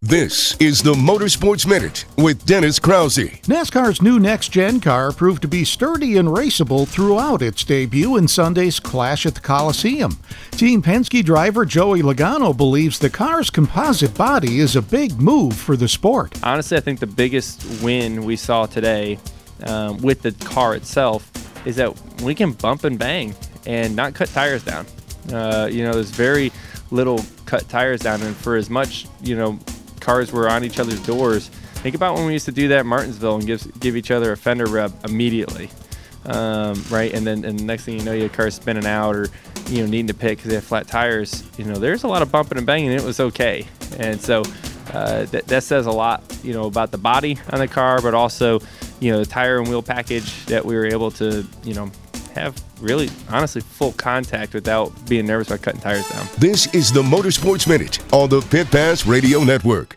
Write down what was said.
This is the Motorsports Minute with Dennis Krause. NASCAR's new next-gen car proved to be sturdy and raceable throughout its debut in Sunday's Clash at the Coliseum. Team Penske driver Joey Logano believes the car's composite body is a big move for the sport. Honestly, I think the biggest win we saw today with the car itself is that we can bump and bang and not cut tires down. There's very little cut tires down, and for as much, cars were on each other's doors. Think about when we used to do that in Martinsville and give each other a fender rub immediately, right? And the next thing you know, your car's spinning out or needing to pit because they have flat tires. There's a lot of bumping and banging, and it was okay. And so that says a lot, about the body on the car, but also the tire and wheel package that we were able to have really, honestly, full contact without being nervous about cutting tires down. This is the Motorsports Minute on the Pit Pass Radio Network.